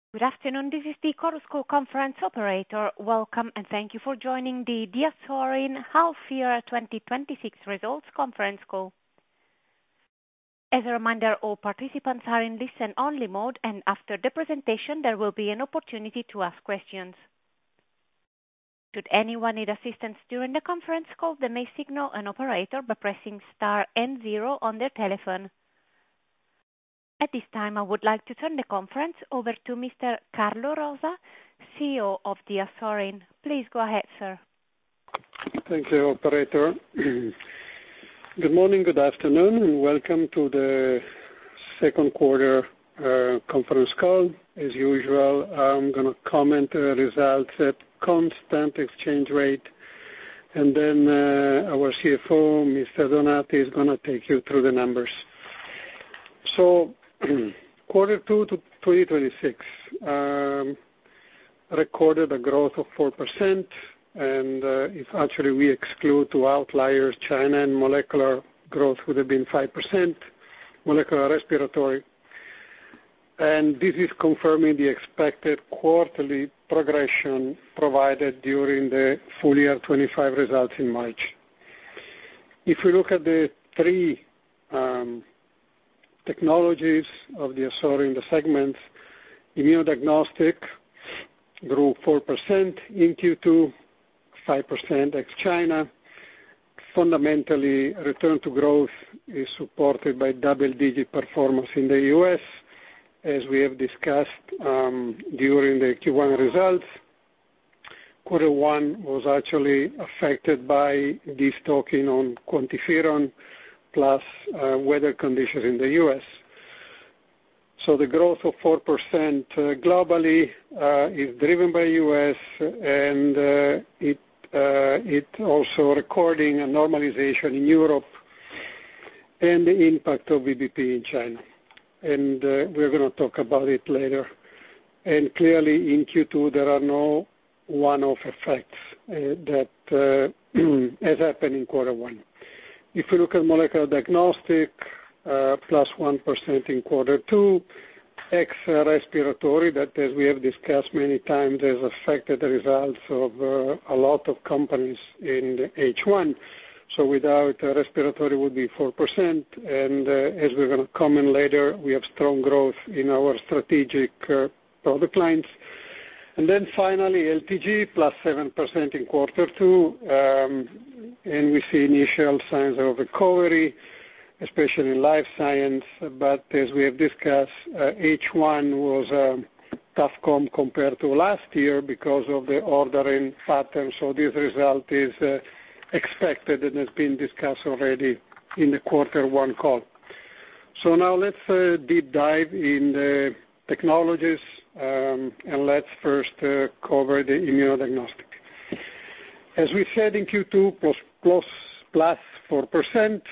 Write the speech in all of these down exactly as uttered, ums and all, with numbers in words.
Good afternoon, this is the Chorus Call conference operator. Welcome and thank you for joining the DiaSorin Half Year twenty twenty-six Results Conference Call. As a reminder, all participants are in listen-only mode, and after the presentation there will be an opportunity to ask questions. Should anyone need assistance during the conference call, they may signal an operator by pressing star and zero on their telephone. At this time, I would like to turn the conference over to Mister Carlo Rosa, C E O of DiaSorin. Please go ahead, sir. Thank you, operator. Good morning, good afternoon, and welcome to the second quarter uh, conference call. As usual, I'm going to comment the results at constant exchange rate, and then uh, our C F O, Mister Donati, is going to take you through the numbers. So, quarter two to twenty twenty-six um, recorded a growth of four percent, and uh, if actually we exclude two outliers, China and molecular, growth would have been five percent, molecular respiratory. And this is confirming the expected quarterly progression provided during the full year twenty-five results in March. If we look at the three um, technologies of DiaSorin, the segments, immunodiagnostic grew four percent in Q two, five percent ex-China. Fundamentally, return to growth is supported by double-digit performance in the U S, as we have discussed um, during the Q one results. Quarter one was actually affected by destocking on QuantiFERON, plus uh, weather conditions in the U S. So the growth of four percent uh, globally uh, is driven by U S, and uh, it uh, it also recording a normalization in Europe and the impact of V B P in China. And uh, we're going to talk about it later. And clearly in Q two there are no one-off effects uh, that uh, has happened in quarter one. If we look at molecular diagnostic, uh, plus one percent in quarter two, ex-respiratory, that as we have discussed many times has affected the results of uh, a lot of companies in the H one. So without uh, respiratory would be four percent, and uh, as we're going to comment later, we have strong growth in our strategic uh, product lines. And then finally, L T G plus seven percent in quarter two, um, and we see initial signs of recovery, especially in life science. But as we have discussed, uh, H one was a tough comp compared to last year because of the ordering pattern. So this result is uh, expected and has been discussed already in the quarter one call. So now let's uh, deep dive in the technologies. Um, and let's first uh, cover the immunodiagnostic. As we said in Q two, plus, plus, plus four percent,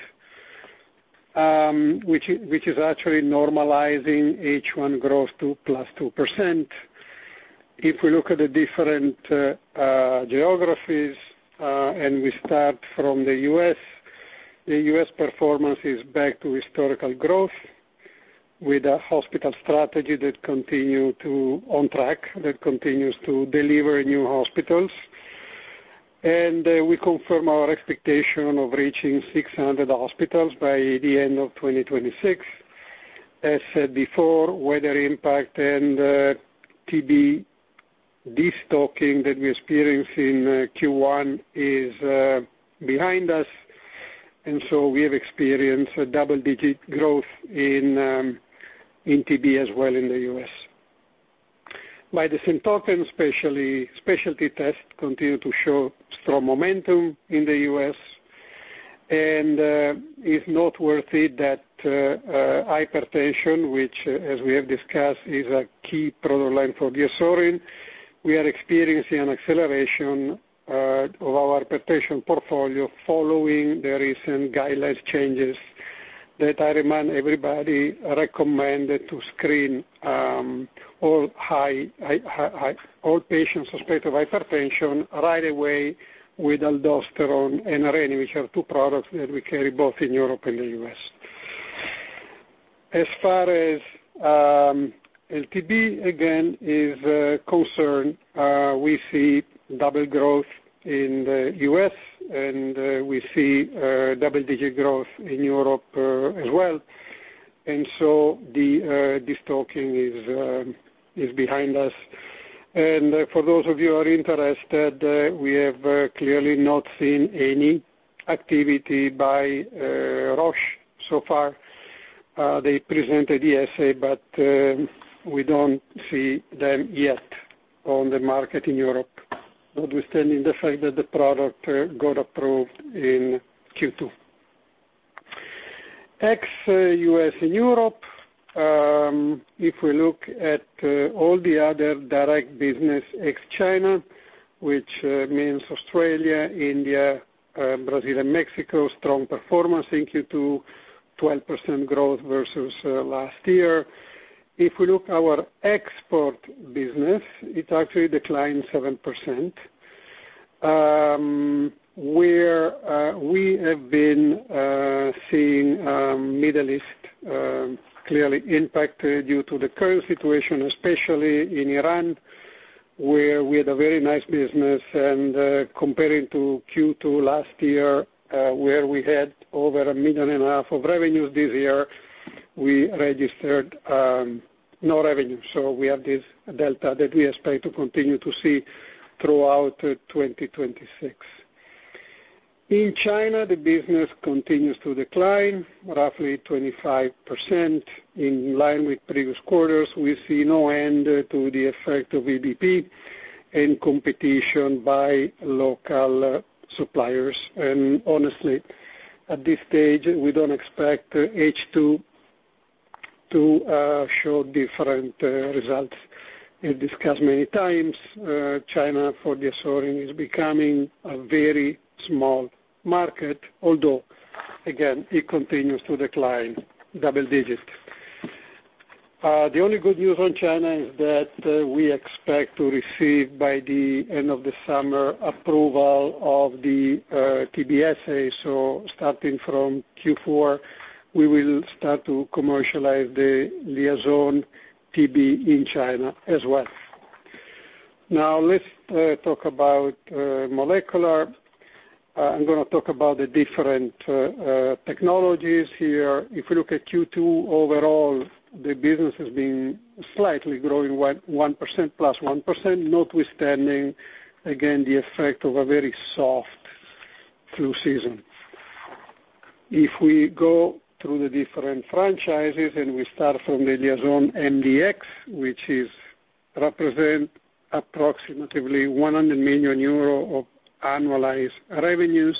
um, which, which is actually normalizing H one growth to plus two percent. If we look at the different uh, uh, geographies, uh, and we start from the U S, the U S performance is back to historical growth, with a hospital strategy that continue to on track, that continues to deliver new hospitals. And uh, we confirm our expectation of reaching six hundred hospitals by the end of twenty twenty-six. As said before, weather impact and uh, T B destocking that we experienced in uh, Q one is uh, behind us. And so we have experienced a double-digit growth in um, in T B as well in the U S. By the same token, especially specialty tests continue to show strong momentum in the U S, and uh, it's noteworthy that uh, uh, hypertension, which, uh, as we have discussed, is a key product line for DiaSorin, we are experiencing an acceleration uh, of our hypertension portfolio following the recent guidelines changes that I remind everybody recommended to screen um, all high, high, high, all patients suspected of hypertension right away with aldosterone and Areni, which are two products that we carry both in Europe and the U S. As far as um, L T D, again, is a concern. Uh, we see double growth in the U S, and uh, we see uh, double-digit growth in Europe uh, as well. And so the uh, destocking is, uh, is behind us. And uh, for those of you who are interested, uh, we have uh, clearly not seen any activity by uh, Roche so far. Uh, they presented the essay, but uh, we don't see them yet on the market in Europe, notwithstanding the fact that the product uh, got approved in Q two. Ex-U S and Europe, um, if we look at uh, all the other direct business ex-China, which uh, means Australia, India, uh, Brazil, and Mexico, strong performance in Q two, twelve percent growth versus uh, last year. If we look at our export business, it actually declined seven percent, um, where uh, we have been uh, seeing um, Middle East uh, clearly impacted due to the current situation, especially in Iran, where we had a very nice business, and uh, comparing to Q two last year, uh, where we had over a million and a half of revenues this year, we registered um, no revenue. So we have this delta that we expect to continue to see throughout uh, twenty twenty-six. In China, the business continues to decline, roughly twenty-five percent. In line with previous quarters, we see no end to the effect of V B P and competition by local uh, suppliers. And honestly, at this stage, we don't expect uh, H two to uh, show different uh, results. As discussed many times, uh, China for deosoring is becoming a very small market, although, again, it continues to decline double digit. Uh, the only good news on China is that uh, we expect to receive by the end of the summer approval of the uh, T B assay. So starting from Q four, we will start to commercialize the Liaison T B in China as well. Now let's uh, talk about uh, molecular. Uh, I'm going to talk about the different uh, uh, technologies here. If we look at Q two overall, the business has been slightly growing one percent plus one percent, notwithstanding, again, the effect of a very soft flu season. If we go through the different franchises and we start from the Liaison M D X, which is represent approximately one hundred million euro of annualized revenues,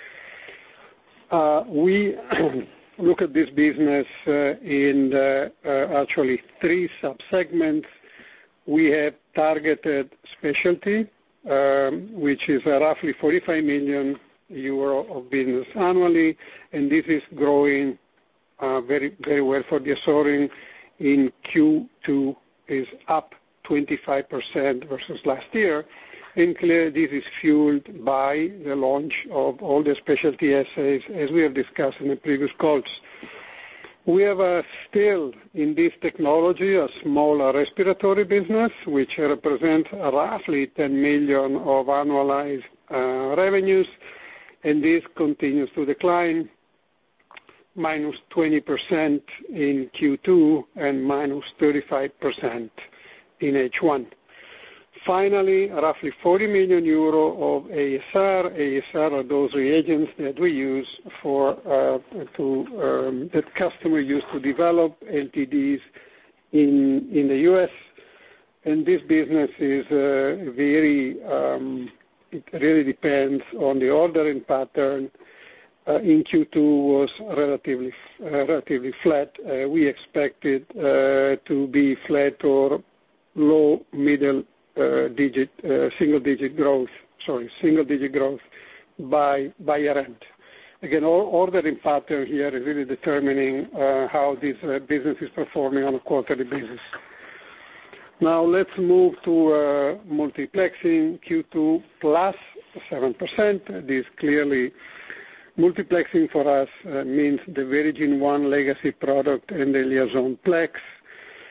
uh, we look at this business uh, in the, uh, actually three sub-segments. We have targeted specialty, um, which is uh, roughly forty-five million euro of business annually, and this is growing uh, very, very well for deosoring. In Q two is up twenty-five percent versus last year. And clearly this is fueled by the launch of all the specialty assays, as we have discussed in the previous calls. We have uh, still in this technology a small respiratory business, which represents roughly ten million of annualized uh, revenues, and this continues to decline, minus twenty percent in Q two and minus thirty-five percent in H one. Finally, roughly forty million euro of A S R. A S R are those reagents that we use for uh, to um, that customers use to develop L T Ds in in the U S. And this business is uh, very. Um, it really depends on the ordering pattern. Uh, in Q two was relatively uh, relatively flat. Uh, we expected uh, to be flat or low middle. Uh, digit, uh, single-digit growth, sorry, single-digit growth by by year-end. Again, all ordering pattern here is really determining uh, how this uh, business is performing on a quarterly basis. Now let's move to uh, multiplexing. Q two plus seven percent. This clearly multiplexing for us uh, means the Verogen one legacy product and the Liaison Plex.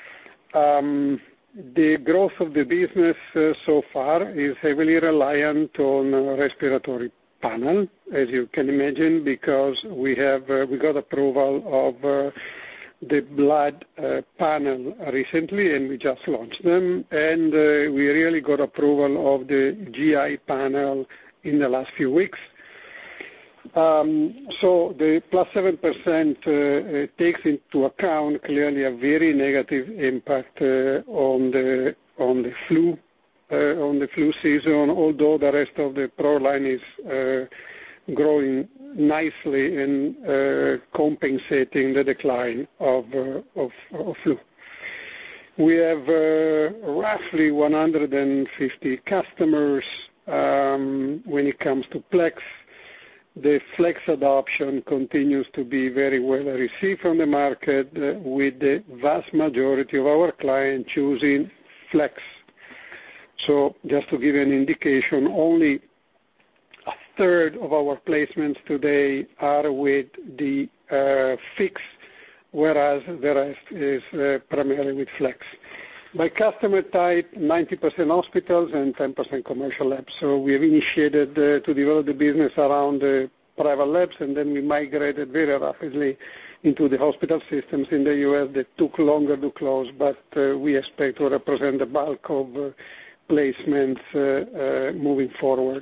um, the growth of the business uh, so far is heavily reliant on uh, respiratory panel, as you can imagine, because we have uh, we got approval of uh, the blood uh, panel recently, and we just launched them, and uh, we really got approval of the G I panel in the last few weeks. Um, so the plus seven percent uh, uh, takes into account clearly a very negative impact uh, on the on the flu uh, on the flu season. Although the rest of the product line is uh, growing nicely and uh, compensating the decline of uh, of, of flu. We have uh, roughly one hundred fifty customers um, when it comes to Plex. The Flex adoption continues to be very well received from the market, uh, with the vast majority of our clients choosing Flex. So just to give you an indication, only a third of our placements today are with the uh, Fix, whereas the rest is uh, primarily with Flex. By customer type, ninety percent hospitals and ten percent commercial labs. So we have initiated uh, to develop the business around the private labs, and then we migrated very rapidly into the hospital systems in the U S that took longer to close, but uh, we expect to represent the bulk of uh, placements uh, uh, moving forward.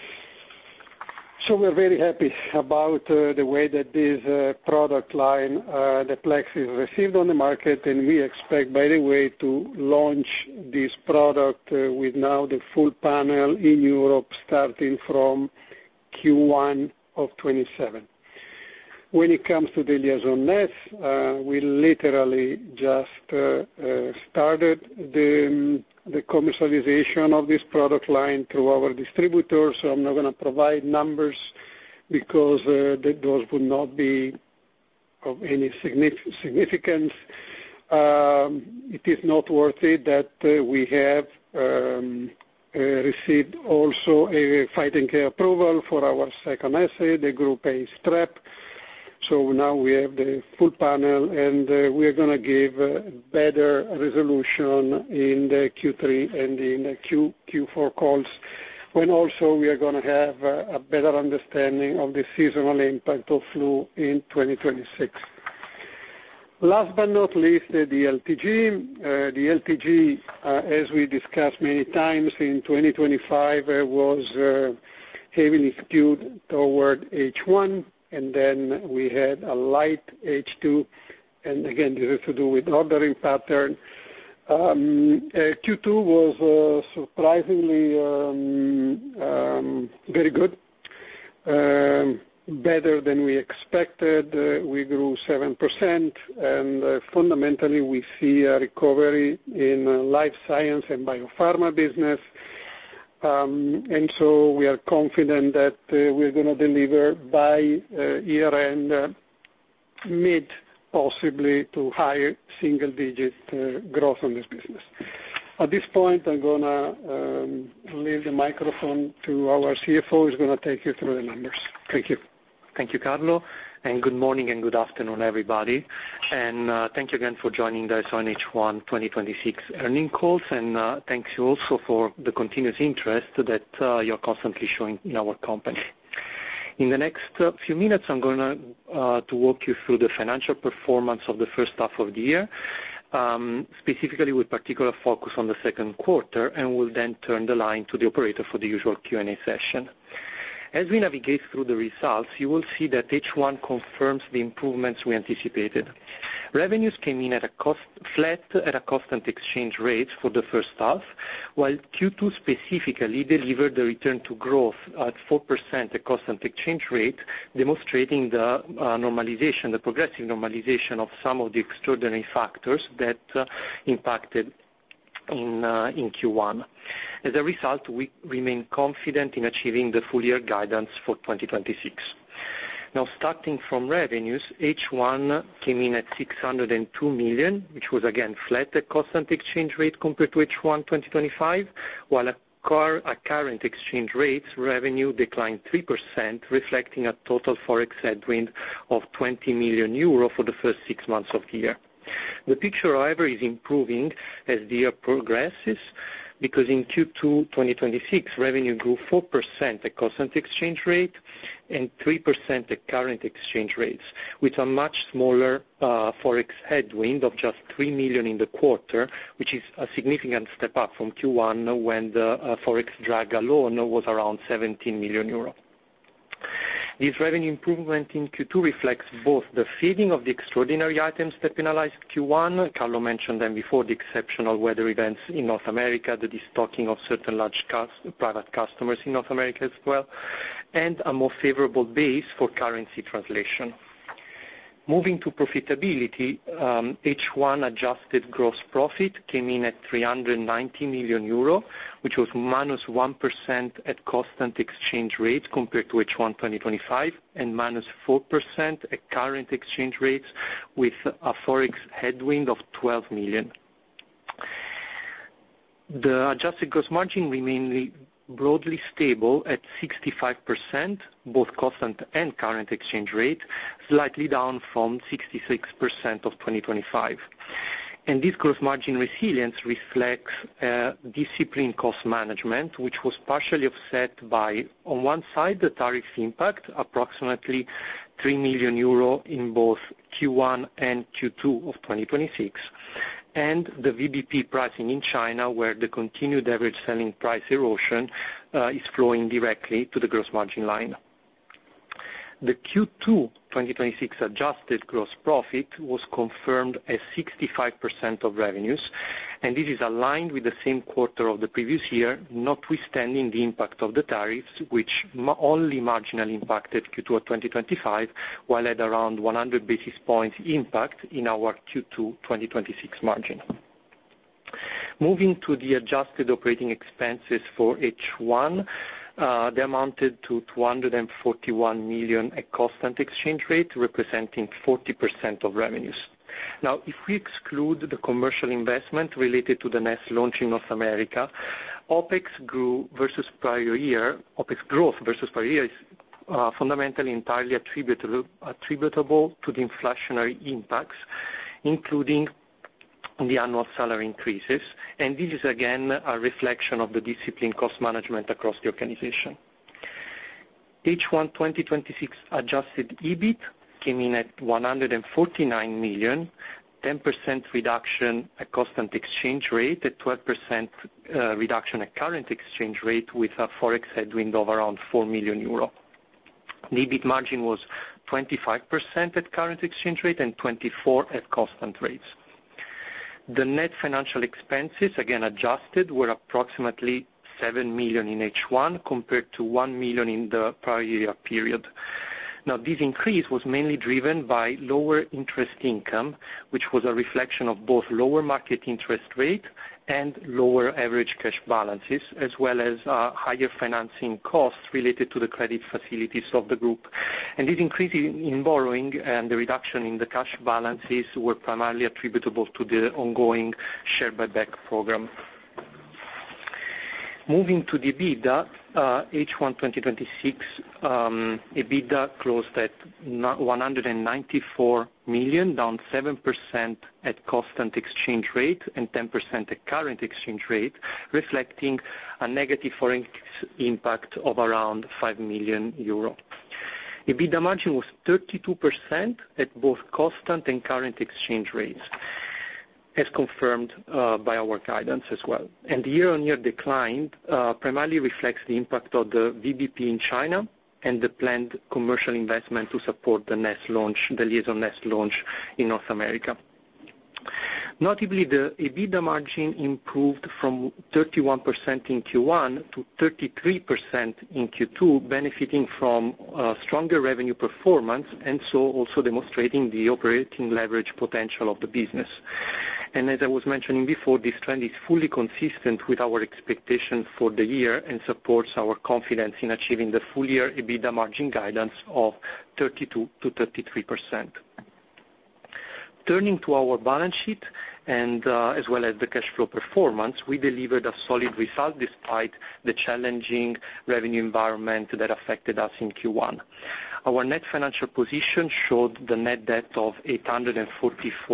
So we're very happy about uh, the way that this uh, product line, uh, the Plex, is received on the market, and we expect, by the way, to launch this product uh, with now the full panel in Europe starting from Q one of twenty-seven. When it comes to the Liaison N E S, uh, we literally just uh, uh, started the um, the commercialization of this product line through our distributors, so I'm not going to provide numbers because uh, that those would not be of any significance. Um, it is noteworthy that uh, we have um, uh, received also a fight and care approval for our second assay, the Group A strep. So now we have the full panel, and uh, we are going to give uh, better resolution in the Q three and in the Q, Q4 calls, when also we are going to have uh, a better understanding of the seasonal impact of flu in twenty twenty-six. Last but not least, uh, the L T G. Uh, the L T G, uh, as we discussed many times in twenty twenty-five, uh, was uh, heavily skewed toward H one. And then we had a light H two, and again, this is to do with ordering pattern. Um, uh, Q two was uh, surprisingly um, um, very good, um, better than we expected. Uh, we grew seven percent, and uh, fundamentally we see a recovery in uh, life science and biopharma business. Um, and so we are confident that uh, we're going to deliver by uh, year-end uh, mid, possibly to higher single-digit uh, growth on this business. At this point, I'm going to um, leave the microphone to our C F O, who's going to take you through the numbers. Thank you. Thank you, Carlo, and good morning and good afternoon, everybody. And uh, thank you again for joining us on H one twenty twenty-six earnings calls, and uh, thanks you also for the continuous interest that uh, you're constantly showing in our company. In the next uh, few minutes, I'm going to, uh, to walk you through the financial performance of the first half of the year, um, specifically with particular focus on the second quarter, and we'll then turn the line to the operator for the usual Q and A session. As we navigate through the results, you will see that H one confirms the improvements we anticipated. Revenues came in at a cost, flat at a constant exchange rate for the first half, while Q two specifically delivered the return to growth at four percent at constant exchange rate, demonstrating the uh, normalization, the progressive normalization of some of the extraordinary factors that uh, impacted In, uh, in Q one. As a result, we remain confident in achieving the full year guidance for twenty twenty-six. Now, starting from revenues, H one came in at six hundred two million, which was again flat at constant exchange rate compared to H one twenty twenty-five, while at current exchange rates, revenue declined three percent, reflecting a total forex headwind of twenty million euro for the first six months of the year. The picture, however, is improving as the year progresses, because in Q two twenty twenty-six, revenue grew four percent at constant exchange rate and three percent at current exchange rates, with a much smaller uh, forex headwind of just three million in the quarter, which is a significant step up from Q one when the uh, forex drag alone was around seventeen million euro. This revenue improvement in Q two reflects both the fading of the extraordinary items that penalized Q one, Carlo mentioned them before, the exceptional weather events in North America, the destocking of certain large private customers in North America as well, and a more favorable base for currency translation. Moving to profitability, um, H one adjusted gross profit came in at three hundred ninety million euro, which was minus one percent at constant exchange rates compared to H one twenty twenty-five, and minus four percent at current exchange rates, with a forex headwind of twelve million. The adjusted gross margin remained broadly stable at sixty-five percent, both constant and current exchange rate, slightly down from sixty-six percent of twenty twenty-five. And this gross margin resilience reflects uh, disciplined cost management, which was partially offset by, on one side, the tariff impact, approximately three million euro in both Q one and Q two of twenty twenty-six, and the V B P pricing in China, where the continued average selling price erosion uh, is flowing directly to the gross margin line. The Q two twenty twenty-six adjusted gross profit was confirmed as sixty-five percent of revenues, and this is aligned with the same quarter of the previous year, notwithstanding the impact of the tariffs, which only marginally impacted Q two of twenty twenty-five, while at around one hundred basis points impact in our Q two twenty twenty-six margin. Moving to the adjusted operating expenses for H one, Uh, they amounted to two hundred forty-one million at constant exchange rate, representing forty percent of revenues. Now, if we exclude the commercial investment related to the Nest launch in North America, OPEX grew versus prior year. OPEX growth versus prior year is uh, fundamentally entirely attributable, attributable to the inflationary impacts, including the annual salary increases, and this is again a reflection of the disciplined cost management across the organization. H one twenty twenty-six adjusted EBIT came in at one hundred forty-nine million, ten percent reduction at constant exchange rate, at twelve percent uh, reduction at current exchange rate, with a forex headwind of around four million euro. The EBIT margin was twenty-five percent at current exchange rate and twenty-four percent at constant rates. The net financial expenses, again adjusted, were approximately seven million in H one compared to one million in the prior year period. Now, this increase was mainly driven by lower interest income, which was a reflection of both lower market interest rate and lower average cash balances, as well as uh, higher financing costs related to the credit facilities of the group. And this increase in borrowing and the reduction in the cash balances were primarily attributable to the ongoing share buyback program. Moving to the EBITDA, uh, H one twenty twenty-six um, EBITDA closed at one hundred ninety-four million, down seven percent at constant exchange rate and ten percent at current exchange rate, reflecting a negative foreign impact of around five million euro. EBITDA margin was thirty-two percent at both constant and current exchange rates, as confirmed uh, by our guidance as well. And the year-on-year decline uh, primarily reflects the impact of the V B P in China and the planned commercial investment to support the Nest launch, the Liaison Nest launch in North America. Notably, the EBITDA margin improved from thirty-one percent in Q one to thirty-three percent in Q two, benefiting from uh, stronger revenue performance, and so also demonstrating the operating leverage potential of the business. And as I was mentioning before, this trend is fully consistent with our expectations for the year and supports our confidence in achieving the full-year EBITDA margin guidance of thirty-two to thirty-three percent. Turning to our balance sheet and uh, as well as the cash flow performance, we delivered a solid result despite the challenging revenue environment that affected us in Q one. Our net financial position showed the net debt of eight hundred forty-four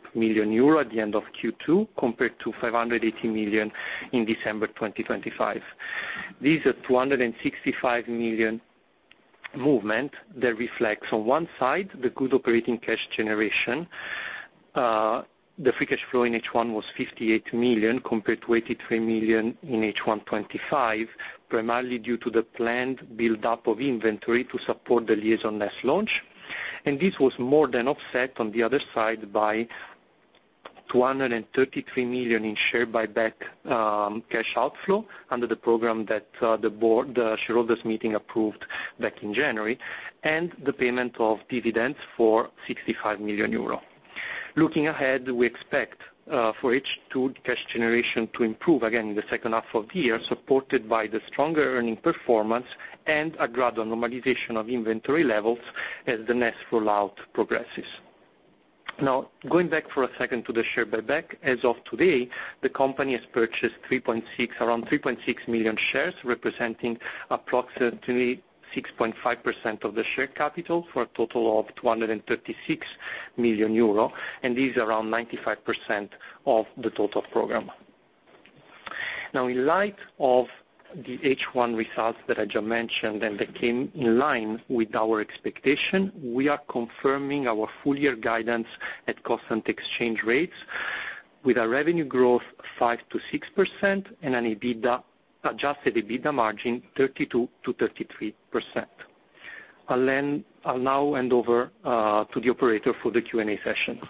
million euro at the end of Q two, compared to five hundred eighty million in December twenty twenty-five. This is a two hundred sixty-five million movement that reflects, on one side, the good operating cash generation. Uh, the free cash flow in H one was fifty-eight million compared to eighty-three million in H one twenty-five, primarily due to the planned build-up of inventory to support the Liaison N E S launch. And this was more than offset on the other side by two hundred thirty-three million in share buyback um, cash outflow under the program that uh, the board, the shareholders meeting approved back in January, and the payment of dividends for sixty-five million euro. Looking ahead, we expect uh, for H two cash generation to improve again in the second half of the year, supported by the stronger earning performance and a gradual normalization of inventory levels as the N E S rollout progresses. Now, going back for a second to the share buyback, as of today, the company has purchased three point six, around three point six million shares, representing approximately six point five percent of the share capital for a total of two hundred thirty-six million euro, and this is around ninety-five percent of the total program. Now, in light of the H one results that I just mentioned and that came in line with our expectation, we are confirming our full-year guidance at constant exchange rates with a revenue growth five to six percent and an EBITDA, adjusted EBITDA margin thirty-two to thirty-three percent. I'll, then, I'll now hand over uh, to the operator for the Q and A session.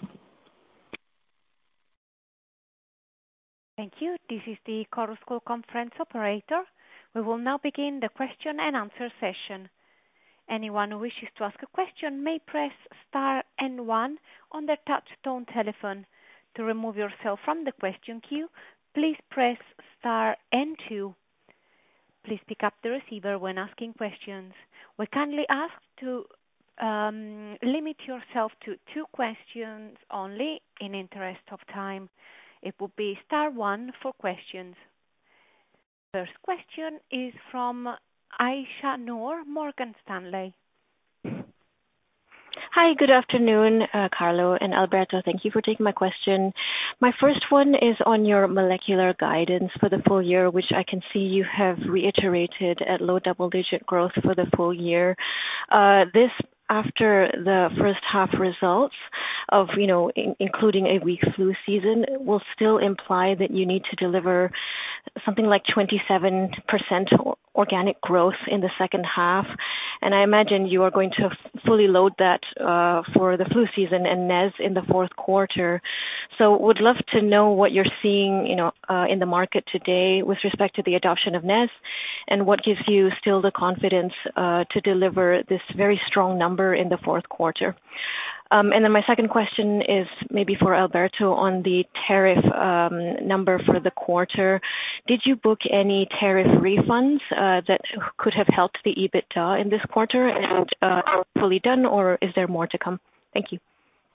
Thank you. This is the Chorus Call conference operator. We will now begin the question and answer session. Anyone who wishes to ask a question may press star and one on their touch-tone telephone. To remove yourself from the question queue, please press star and two. Please pick up the receiver when asking questions. We kindly ask to um, limit yourself to two questions only in interest of time. It will be star one for questions. First question is from Aisha Noor, Morgan Stanley. Hi, good afternoon, uh, Carlo and Alberto. Thank you for taking my question. My first one is on your molecular guidance for the full year, which I can see you have reiterated at low double-digit growth for the full year. Uh, this after the first half results of, you know, in, including a weak flu season, will still imply that you need to deliver something like twenty-seven percent organic growth in the second half. And I imagine you are going to fully load that uh, for the flu season and N E S in the fourth quarter. So would love to know what you're seeing, you know, uh, in the market today with respect to the adoption of N E S, and what gives you still the confidence uh, to deliver this very strong number in the fourth quarter. Um, and then my second question is maybe for Alberto on the tariff um, number for the quarter. Did you book any tariff refunds uh, that could have helped the EBITDA in this quarter, and uh, are fully done, or is there more to come? Thank you.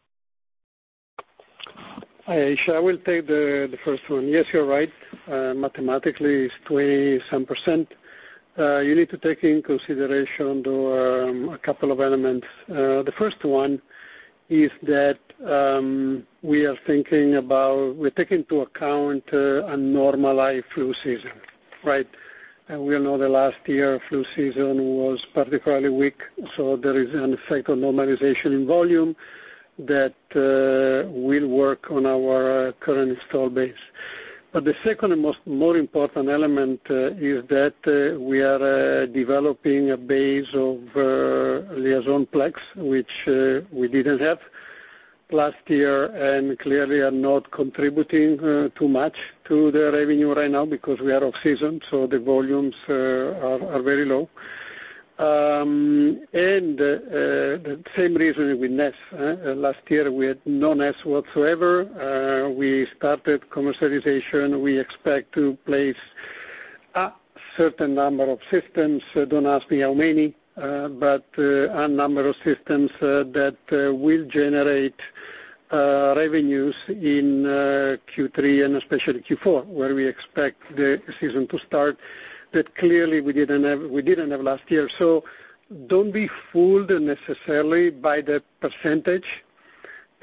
Hi, Aisha. I will take the, the first one. Yes, you're right. Uh, mathematically, it's twenty-seven percent. Uh, you need to take in consideration the, um, a couple of elements. Uh, the first one is that um, we are thinking about, we're taking into account uh, a normalized flu season, right? And we all know the last year flu season was particularly weak, so there is an effect of normalization in volume that uh, will work on our uh, current install base. But the second and most more important element uh, is that uh, we are uh, developing a base of uh, Liaison Plex, which uh, we didn't have last year, and clearly are not contributing uh, too much to the revenue right now because we are off season, so the volumes uh, are, are very low. Um, and uh, uh, the same reason with N E S. Uh, last year we had no N E S whatsoever. Uh, we started commercialization. We expect to place a certain number of systems. Uh, don't ask me how many, uh, but uh, a number of systems uh, that uh, will generate uh, revenues in uh, Q three and especially Q four, where we expect the season to start. That clearly we didn't have we didn't have last year. So don't be fooled necessarily by the percentage.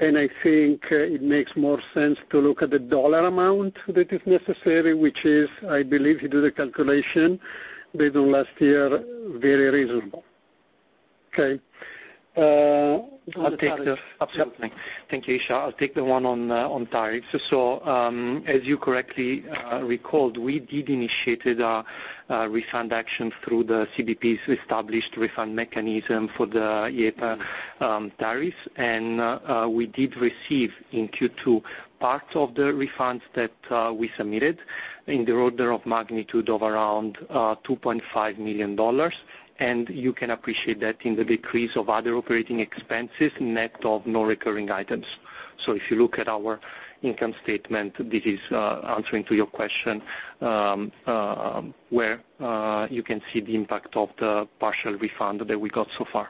and I think uh, it makes more sense to look at the dollar amount that is necessary, which is, I believe, if you do the calculation based on last year, very reasonable. Okay. Uh, I'll take the, absolutely. Yep. Thank you, Isha. I'll take the one on uh, on tariffs. So, um, as you correctly uh, recalled, we did initiate a, a refund action through the C B P's established refund mechanism for the I E E P A um, tariffs, and uh, uh, we did receive in Q two part of the refunds that uh, we submitted in the order of magnitude of around uh, two point five million dollars. And you can appreciate that in the decrease of other operating expenses net of non-recurring items. So if you look at our income statement, this is uh, answering to your question, um, uh, where uh, you can see the impact of the partial refund that we got so far.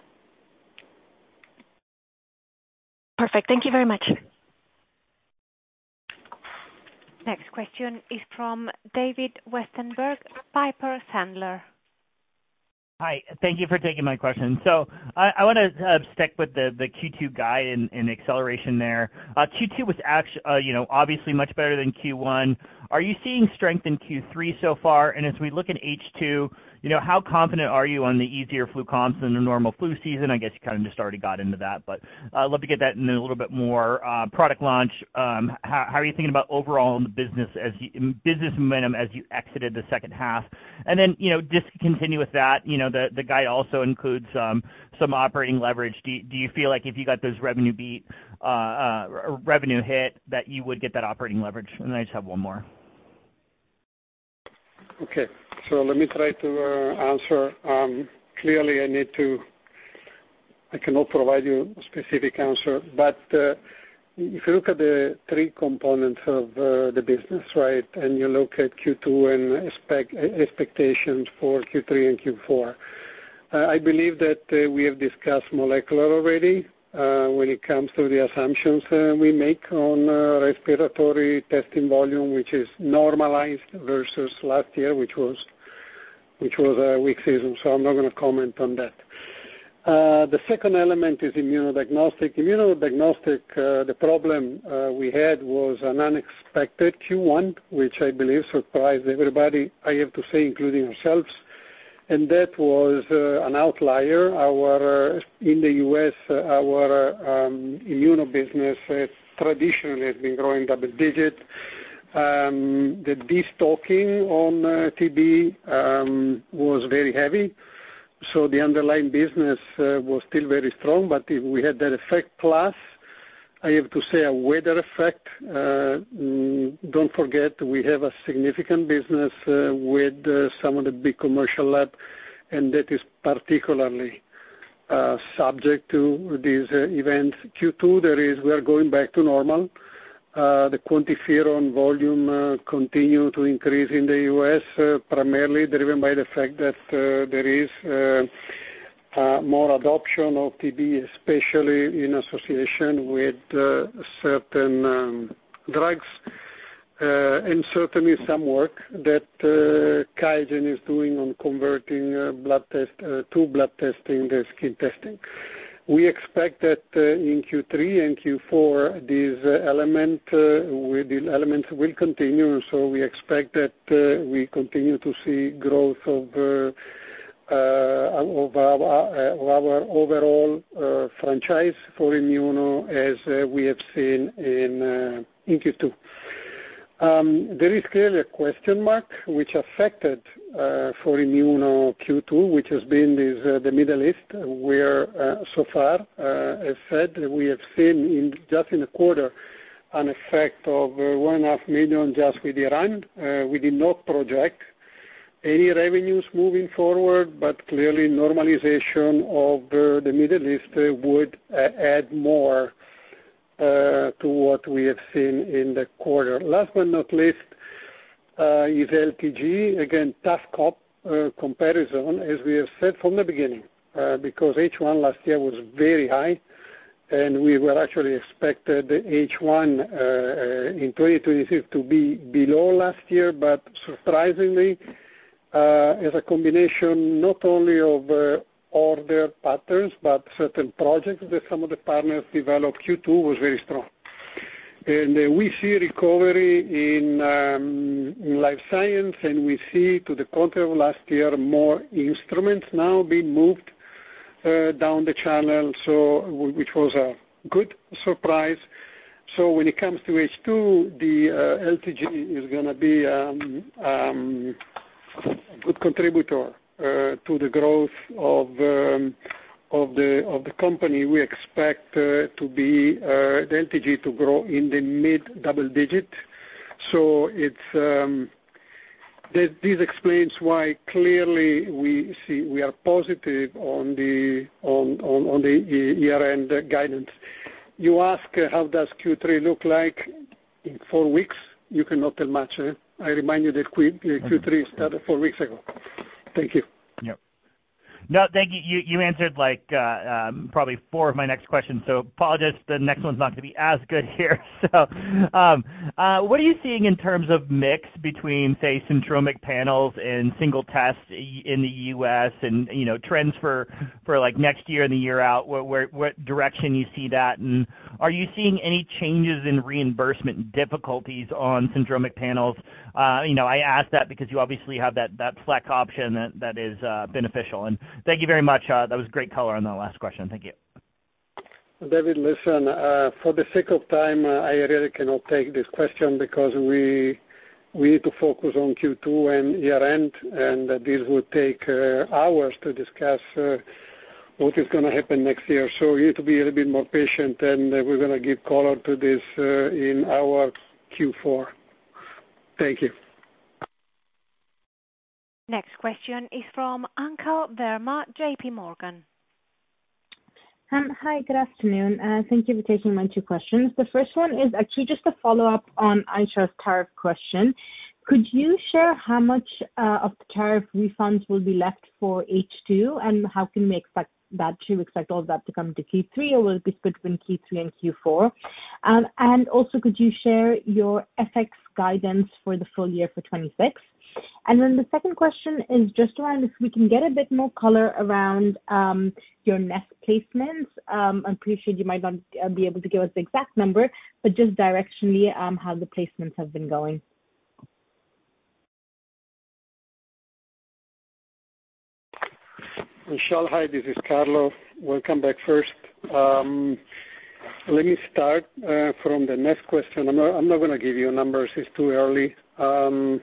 Perfect. Thank you very much. Next question is from David Westenberg, Piper Sandler. Hi. Thank you for taking my question. So I, I want to uh, stick with the, the Q two guide and, and acceleration there. Uh, Q two was actually, uh, you know, obviously much better than Q one. Are you seeing strength in Q three so far? And as we look at H two, you know, how confident are you on the easier flu comps than the normal flu season? I guess you kind of just already got into that, but I'd love to get that in a little bit more. Uh, product launch, um, how, how are you thinking about overall in the business as you, business momentum as you exited the second half? And then, you know, just to continue with that, you know, the, the guide also includes um, some operating leverage. Do you, do you feel like if you got those revenue beat, uh, uh, revenue hit, that you would get that operating leverage? And I just have one more. Okay, so let me try to uh, answer. Um, clearly, I need to, I cannot provide you a specific answer, but uh, if you look at the three components of uh, the business, right, and you look at Q two and expect, expectations for Q three and Q four, uh, I believe that uh, we have discussed molecular already. Uh, when it comes to the assumptions uh, we make on uh, respiratory testing volume, which is normalized versus last year, which was which was a weak season. So I'm not going to comment on that. Uh, the second element is immunodiagnostic. Immunodiagnostic, uh, the problem uh, we had was an unexpected Q one, which I believe surprised everybody, I have to say, including ourselves. And that was uh, an outlier. Our uh, in the U S, uh, our uh, um, immuno business uh, traditionally has been growing double digit. Um, the destocking on uh, T B um, was very heavy, so the underlying business uh, was still very strong. But if we had that effect, plus I have to say a weather effect. Uh, mm, don't forget, we have a significant business uh, with uh, some of the big commercial labs, and that is particularly uh, subject to these uh, events. Q two, there is, we are going back to normal. Uh, the QuantiFERON volume uh, continue to increase in the U S, uh, primarily driven by the fact that uh, there is uh, Uh, more adoption of T B, especially in association with uh, certain um, drugs, uh, and certainly some work that uh, QIAGEN is doing on converting uh, blood test uh, to blood testing, the skin testing. We expect that uh, in Q three and Q four, these uh, element, uh, with the elements will continue. So we expect that uh, we continue to see growth of uh, Uh, of, our, uh, of our overall uh, franchise for immuno, as uh, we have seen in, uh, in Q two. Um, there is clearly a question mark which affected uh, for immuno Q two, which has been this, uh, the Middle East, where uh, so far, uh, as said, we have seen in, just in a quarter an effect of uh, one and a half million just with Iran. Uh, we did not project any revenues moving forward, but clearly normalization of uh, the Middle East uh, would uh, add more uh, to what we have seen in the quarter. Last but not least uh, is L T G. Again, tough comp uh, comparison, as we have said from the beginning, uh, because H one last year was very high, and we were actually expected H one uh, in twenty twenty-six to be below last year, but surprisingly, Uh, as a combination not only of uh, order patterns, but certain projects that some of the partners developed, Q two was very strong. And uh, we see recovery in, um, in life science, and we see, to the contrary of last year, more instruments now being moved uh, down the channel, so which was a good surprise. So when it comes to H two, the uh, L T G is going to be um, um, a good contributor uh, to the growth of um, of the of the company. We expect uh, to be uh, the L T G to grow in the mid double digit. So it's um, this, this explains why clearly we see we are positive on the on on, on the year-end guidance. You ask uh, how does Q three look like in four weeks? You cannot tell much. Eh? I remind you that Q, uh, Q three started four weeks ago. Thank you. Yep. No, thank you. You, you answered like uh, um, probably four of my next questions, so apologize. The next one's not going to be as good here. So um, uh, what are you seeing in terms of mix between, say, syndromic panels and single tests in the U S and, you know, trends for, for like next year and the year out, where, where, what direction you see that? And are you seeing any changes in reimbursement difficulties on syndromic panels? Uh, you know, I ask that because you obviously have that, that flex option that, that is uh, beneficial. And thank you very much. Uh, that was great color on that last question. Thank you. David, listen, uh, for the sake of time, uh, I really cannot take this question because we we need to focus on Q two and year-end, and uh, this would take uh, hours to discuss uh, what is going to happen next year. So you need to be a little bit more patient, and uh, we're going to give color to this uh, in our Q four. Thank you. Next question is from Anchal Verma, J P Morgan. Um, hi, good afternoon. Uh, thank you for taking my two questions. The first one is actually just a follow-up on Aisha's tariff question. Could you share how much uh, of the tariff refunds will be left for H two, and how can we expect that? Should we expect all of that to come to Q three, or will it be split between Q three and Q four? Um, and also, could you share your F X guidance for the full year for twenty-six? And then the second question is just around if we can get a bit more color around um, your Nest placements. Um, I'm pretty sure you might not be able to give us the exact number, but just directionally um, how the placements have been going. Michelle, hi, this is Carlo. Welcome back first. Um, let me start uh, from the next question. I'm not, I'm not going to give you numbers. It's too early. Um,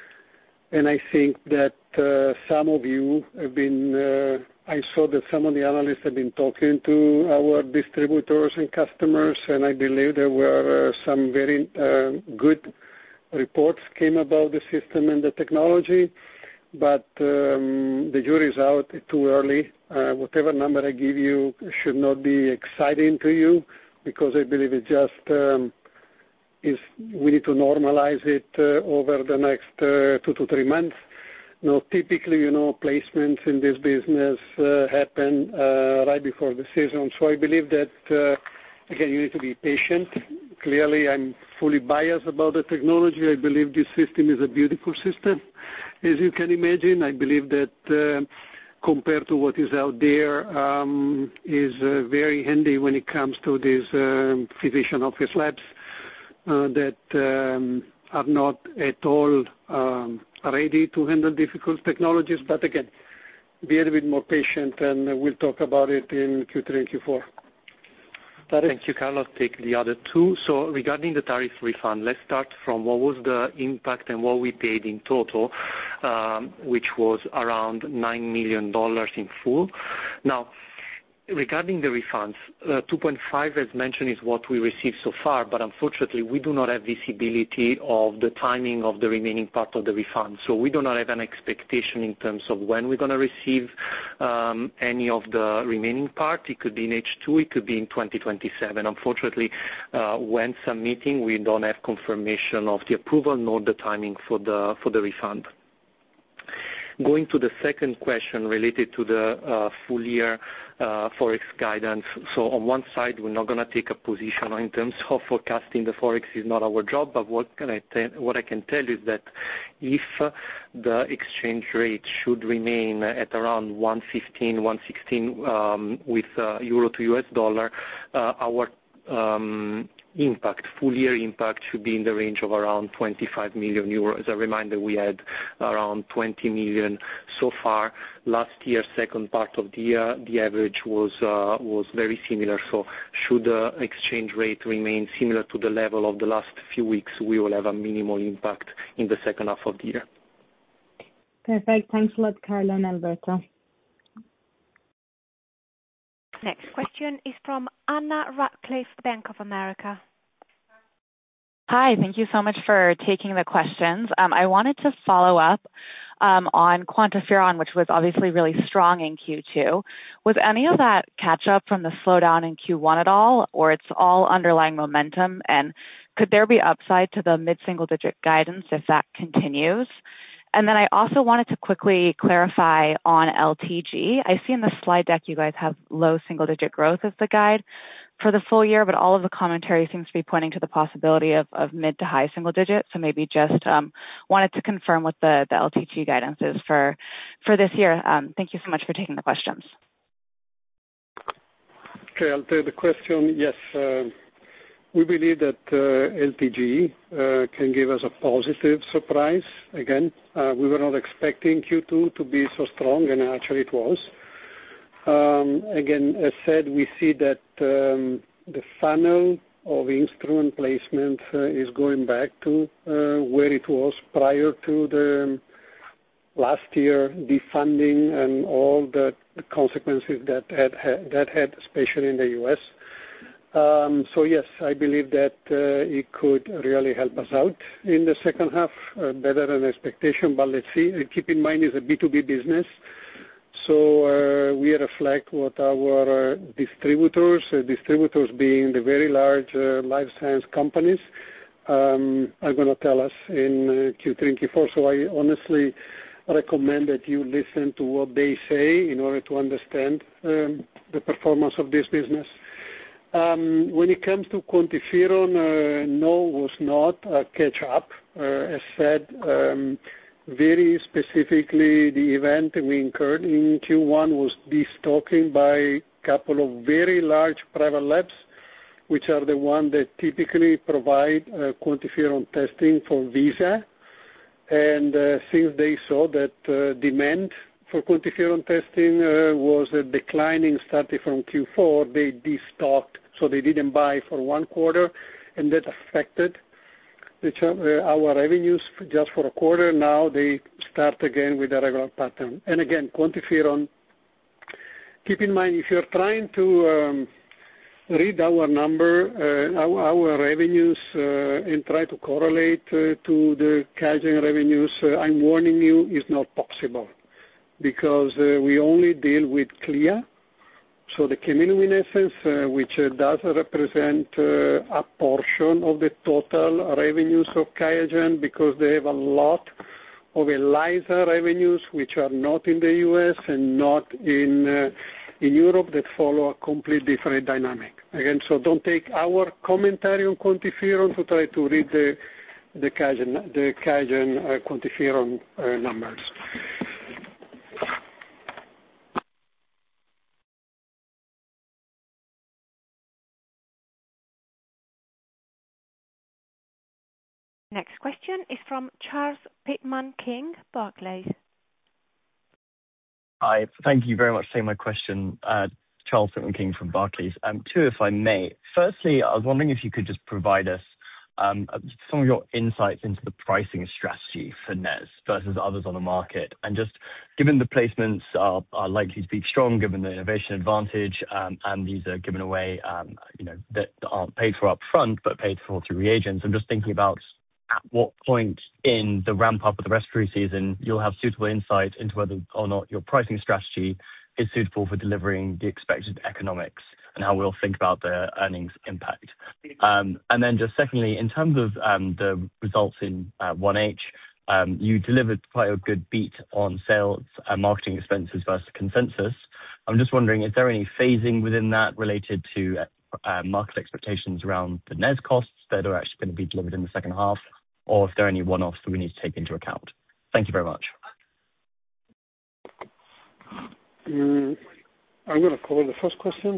And I think that uh, some of you have been, uh, I saw that some of the analysts have been talking to our distributors and customers, and I believe there were uh, some very uh, good reports came about the system and the technology, but um, the jury is out. It's too early. Uh, whatever number I give you should not be exciting to you, because I believe it's just um, is we need to normalize it uh, over the next uh, two to three months. Now, typically, you know, placements in this business uh, happen uh, right before the season. So I believe that, uh, again, you need to be patient. Clearly, I'm fully biased about the technology. I believe this system is a beautiful system. As you can imagine, I believe that uh, compared to what is out there, um, is uh, very handy when it comes to these um, physician office labs. Uh, that um, are not at all um, ready to handle difficult technologies. But again, be a little bit more patient, and we'll talk about it in Q three and Q four. Thank you, Carlos. Take the other two. So regarding the tariff refund, let's start from what was the impact and what we paid in total, um, which was around nine million dollars in full. Now, regarding the refunds, uh, two point five, as mentioned, is what we received so far, but unfortunately we do not have visibility of the timing of the remaining part of the refund. So we do not have an expectation in terms of when we're going to receive um, any of the remaining part. It could be in H two, it could be in twenty twenty-seven. Unfortunately, uh, when submitting, we don't have confirmation of the approval nor the timing for the, for the refund. Going to the second question related to the uh, full year uh, Forex guidance. So on one side, we're not going to take a position in terms of forecasting the Forex is not our job, but what can I tell, what I can tell you is that if uh, the exchange rate should remain at around one fifteen, one sixteen um, with uh, euro to U S dollar, uh, our um, impact, full year impact should be in the range of around twenty-five million euros. As a reminder, we had around twenty million so far. Last year, second part of the year, the average was uh, was very similar. So should the exchange rate remain similar to the level of the last few weeks, we will have a minimal impact in the second half of the year. Perfect. Thanks a lot, Carlo and Alberto. Next question is from Anna Ratcliffe, Bank of America. Hi, thank you so much for taking the questions. Um, I wanted to follow up um, on QuantiFERON, which was obviously really strong in Q two. Was any of that catch up from the slowdown in Q one at all, or it's all underlying momentum? And could there be upside to the mid-single digit guidance if that continues? And then I also wanted to quickly clarify on L T G. I see in the slide deck you guys have low single-digit growth as the guide for the full year, but all of the commentary seems to be pointing to the possibility of, of mid to high single digit. So maybe just um, wanted to confirm what the, the L T G guidance is for, for this year. Um, thank you so much for taking the questions. Okay, I'll take the question. Yes. Uh, We believe that uh, L T G uh, can give us a positive surprise. Again, uh, we were not expecting Q two to be so strong, and actually it was. Um, again, as said, we see that um, the funnel of instrument placement uh, is going back to uh, where it was prior to the last year defunding and all the, the consequences that had, that had, especially in the U S. Um, so yes, I believe that uh, it could really help us out in the second half, uh, better than expectation, but let's see. Uh, keep in mind it's a B two B business, so uh, we reflect what our uh, distributors, uh, distributors being the very large uh, life science companies, um, are going to tell us in uh, Q three and Q four. So I honestly recommend that you listen to what they say in order to understand um, the performance of this business. Um, when it comes to QuantiFERON, uh, no, was not a catch-up. Uh, as said, um, very specifically, the event we incurred in Q one was destocking by a couple of very large private labs, which are the ones that typically provide uh, QuantiFERON testing for Visa. And uh, since they saw that uh, demand for QuantiFERON testing uh, was uh, declining starting from Q four, they destocked. So they didn't buy for one quarter, and that affected the, uh, our revenues just for a quarter. Now they start again with a regular pattern. And again, QuantiFERON, keep in mind, if you're trying to um, read our number, uh, our, our revenues, uh, and try to correlate uh, to the QIAGEN revenues, uh, I'm warning you, is not possible, because uh, we only deal with CLIA. So the chemiluminescence, uh, which uh, does represent uh, a portion of the total revenues of QIAGEN, because they have a lot of ELISA revenues, which are not in the U S and not in uh, in Europe, that follow a completely different dynamic. Again, so don't take our commentary on QuantiFERON to try to read the the QIAGEN, the QIAGEN uh, QuantiFERON uh, numbers. Next question is from Charles Pitman-King, Barclays. Hi, thank you very much for taking my question. Uh, Charles Pitman-King from Barclays. Um, two, if I may. Firstly, I was wondering if you could just provide us um, some of your insights into the pricing strategy for N E S versus others on the market. And just given the placements are, are likely to be strong, given the innovation advantage, um, and these are given away, um, you know, that aren't paid for up front, but paid for through reagents. I'm just thinking about at what point in the ramp-up of the respiratory season you'll have suitable insight into whether or not your pricing strategy is suitable for delivering the expected economics, and how we'll think about the earnings impact. Um, and then just secondly, in terms of um, the results in uh, one H, Um, you delivered quite a good beat on sales and marketing expenses versus consensus. I'm just wondering, is there any phasing within that related to uh, market expectations around the N E S costs that are actually going to be delivered in the second half, or if there are any one-offs that we need to take into account? Thank you very much. Mm, I'm going to cover the first question.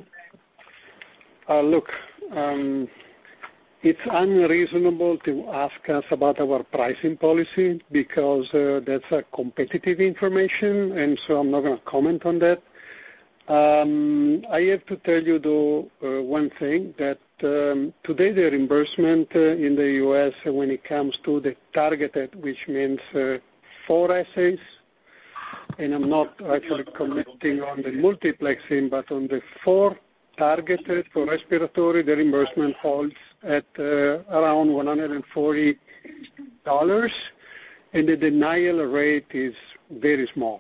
Uh, look, um, it's unreasonable to ask us about our pricing policy because uh, that's a competitive information, and so I'm not going to comment on that. Um, I have to tell you, though, uh, one thing, that um, today the reimbursement uh, in the U S uh, when it comes to the targeted, which means uh, four assays, and I'm not actually commenting on the multiplexing, but on the four targeted for respiratory, the reimbursement holds at uh, around one hundred forty dollars, and the denial rate is very small.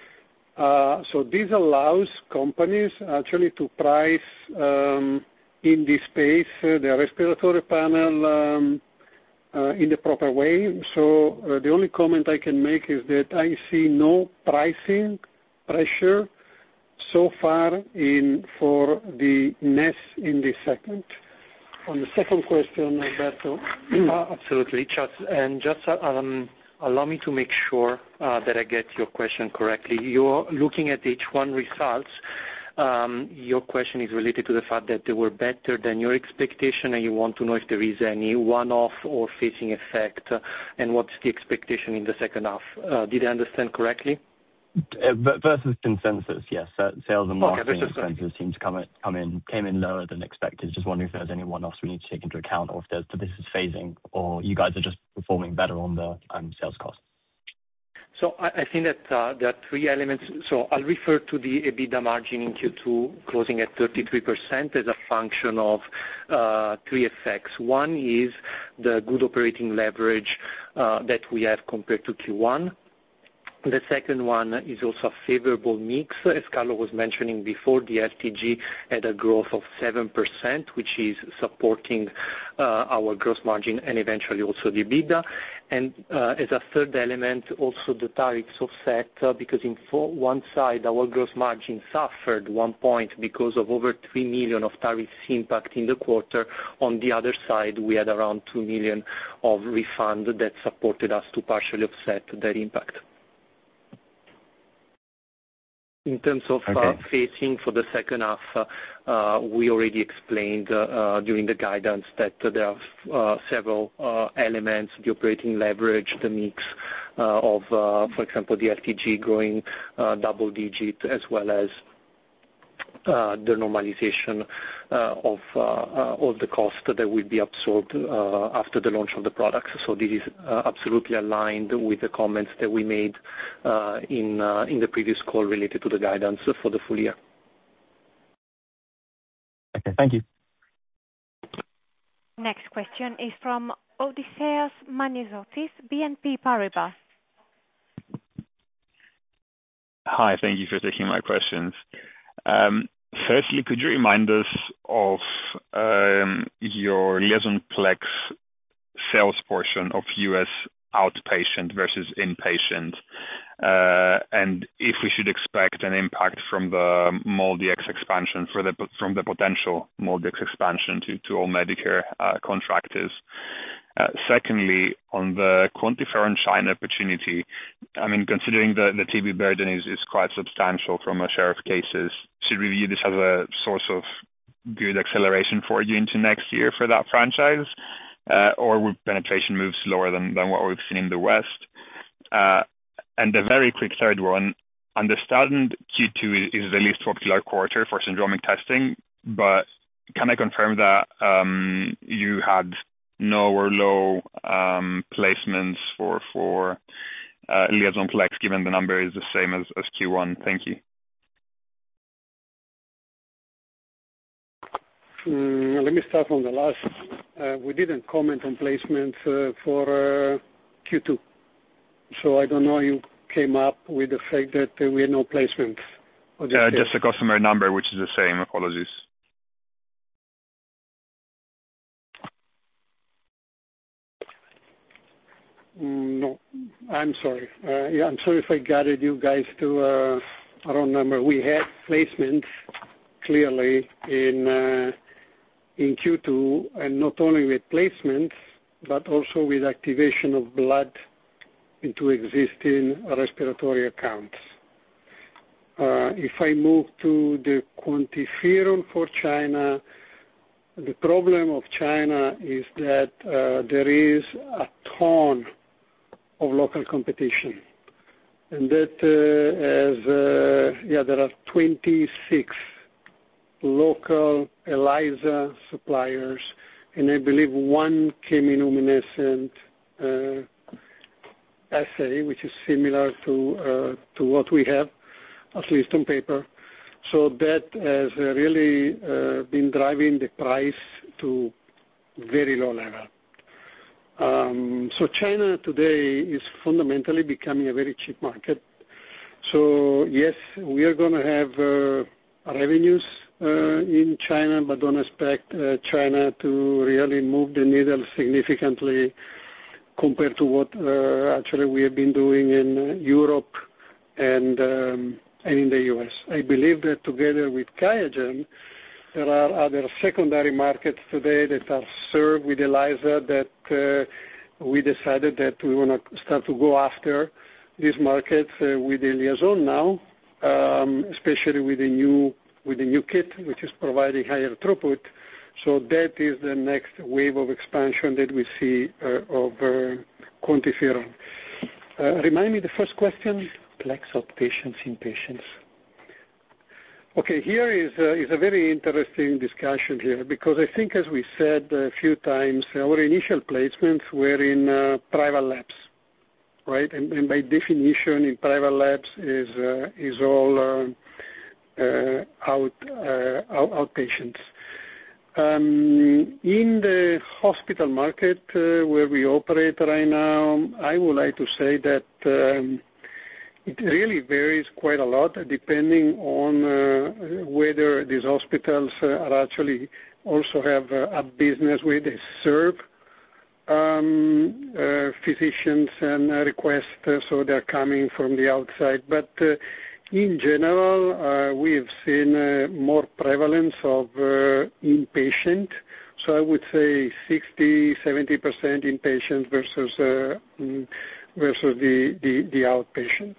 Uh, so this allows companies actually to price um, in this space uh, the respiratory panel um, uh, in the proper way. So uh, the only comment I can make is that I see no pricing pressure so far in for the N E S in this segment. On the second question, Alberto. uh, absolutely, Charles. And just uh, um, allow me to make sure uh, that I get your question correctly. You're looking at H one results. Um, your question is related to the fact that they were better than your expectation, and you want to know if there is any one-off or phasing effect, uh, and what's the expectation in the second half. Uh, did I understand correctly? Uh, versus consensus, yes. Uh, sales and marketing okay, expenses seem to come in, come in, came in lower than expected. Just wondering if there's any one-offs we need to take into account, or if there's, this is phasing, or you guys are just performing better on the um, sales cost. So I, I think that uh, there are three elements. So I'll refer to the EBITDA margin in Q two closing at thirty-three percent as a function of uh, three effects. One is the good operating leverage uh, that we have compared to Q one. The second one is also a favorable mix. As Carlo was mentioning before, the L T G had a growth of seven percent, which is supporting uh, our gross margin and eventually also the EBITDA. And uh, as a third element, also the tariffs offset, uh, because in for one side, our gross margin suffered one point because of over three million of tariffs impact in the quarter. On the other side, we had around two million of refund that supported us to partially offset that impact. In terms of okay. uh, phasing for the second half, uh, uh, we already explained uh, uh, during the guidance that uh, there are uh, several uh, elements, the operating leverage, the mix uh, of, uh, for example, the L T G growing uh, double digit, as well as uh, the normalization uh, of uh, uh, all the costs that will be absorbed uh, after the launch of the products. So this is uh, absolutely aligned with the comments that we made uh, in uh, in the previous call related to the guidance for the full year. Okay, thank you. Next question is from Odysseas Manesiotis, B N P Paribas. Hi, thank you for taking my questions. Um, firstly, could you remind us of um, your Liaison Plex sales portion of U S outpatient versus inpatient, uh, and if we should expect an impact from the MolDX expansion, for the, from the potential MolDX expansion to, to all Medicare uh, contractors? Uh, secondly, on the QuantiFERON China opportunity, I mean, considering the, the T B burden is, is quite substantial from a share of cases, should we view this as a source of good acceleration for you into next year for that franchise? Uh, or would penetration move slower than, than what we've seen in the West? Uh, and the very quick third one, understand Q two is the least popular quarter for syndromic testing, but can I confirm that um, you had no or low um, placements for for uh, Liaison Plex, given the number is the same as, as Q one? Thank you. Mm, let me start from the last. Uh, we didn't comment on placements uh, for uh, Q two, so I don't know how you came up with the fact that uh, we had no placements. Uh, just the customer number, which is the same. Apologies. No, I'm sorry. Uh, yeah, I'm sorry if I guided you guys to uh, a wrong number. We had placements clearly in uh, in Q two, and not only with placements, but also with activation of blood into existing respiratory accounts. Uh, if I move to the QuantiFERON for China, the problem of China is that uh, there is a ton of local competition, and that uh, as uh, yeah, there are twenty-six local ELISA suppliers, and I believe one chemiluminescent uh, assay, which is similar to uh, to what we have, at least on paper. So that has uh, really uh, been driving the price to very low level. Um, so China today is fundamentally becoming a very cheap market. So yes, we are going to have uh, revenues uh, in China, but don't expect uh, China to really move the needle significantly compared to what uh, actually we have been doing in uh, Europe and um, and in the U S. I believe that together with QIAGEN, there are other secondary markets today that are served with ELISA that uh, we decided that we want to start to go after these markets uh, with the Liaison now, um, especially with the new with the new kit, which is providing higher throughput. So that is the next wave of expansion that we see uh, of uh, QuantiFERON. Uh, remind me the first question. Plex outpatients, inpatients. Okay, here is a, is a very interesting discussion here, because I think, as we said a few times, our initial placements were in uh, private labs, right? And, and by definition, in private labs is uh, is all uh, uh, out uh, out, outpatients. Um, in the hospital market uh, where we operate right now, I would like to say that um, it really varies quite a lot depending on uh, whether these hospitals uh, are actually also have uh, a business where they serve um, uh, physicians and uh, requests, uh, so they're coming from the outside. But uh, in general, uh, we have seen uh, more prevalence of uh, inpatient. So I would say sixty, seventy percent inpatient versus uh, mm, versus the, the, the outpatient.